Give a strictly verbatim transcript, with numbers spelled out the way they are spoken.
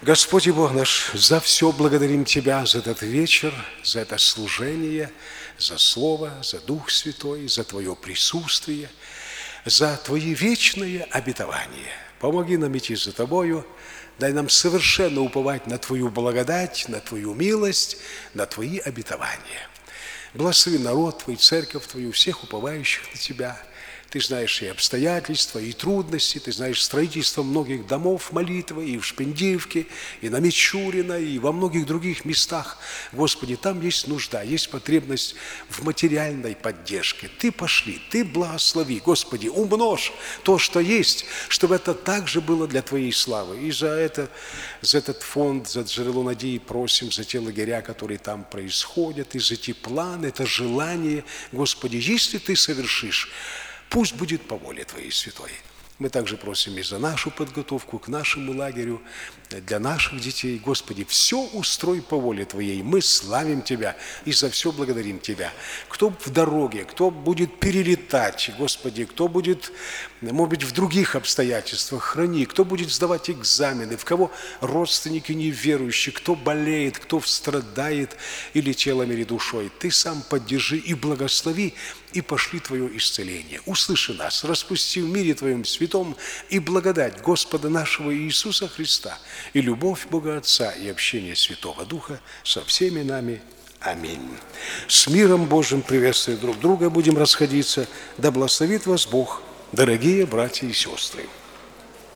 Господь и Бог наш, за все благодарим Тебя, за этот вечер, за это служение, за Слово, за Дух Святой, за Твое присутствие, за Твои вечные обетования. Помоги нам идти за Тобою, дай нам совершенно уповать на Твою благодать, на Твою милость, на Твои обетования. Благослови народ Твой, церковь Твою, всех уповающих на Тебя. Ты знаешь и обстоятельства, и трудности, ты знаешь строительство многих домов молитвы, и в Шпендиевке, и на Мичурина, и во многих других местах. Господи, там есть нужда, есть потребность в материальной поддержке. Ты пошли, Ты благослови, Господи, умножь то, что есть, чтобы это также было для Твоей славы. И за это, за этот фонд, за Джерело Надеи просим, за те лагеря, которые там происходят, и за эти планы, это желание. Господи, если Ты совершишь, пусть будет по воле Твоей святой. Мы также просим и за нашу подготовку к нашему лагерю, для наших детей. Господи, все устрой по воле Твоей. Мы славим Тебя и за все благодарим Тебя. Кто в дороге, кто будет перелетать, Господи, кто будет, может быть, в других обстоятельствах, храни, кто будет сдавать экзамены, в кого родственники неверующие, кто болеет, кто страдает или телом, или душой. Ты сам поддержи и благослови, и пошли Твое исцеление. Услыши нас, распусти в мире Твоем святом и благодать Господа нашего Иисуса Христа, и любовь Бога Отца, и общение Святого Духа со всеми нами. Аминь. С миром Божьим, приветствуя друг друга, будем расходиться. Да благословит вас Бог, дорогие братья и сестры.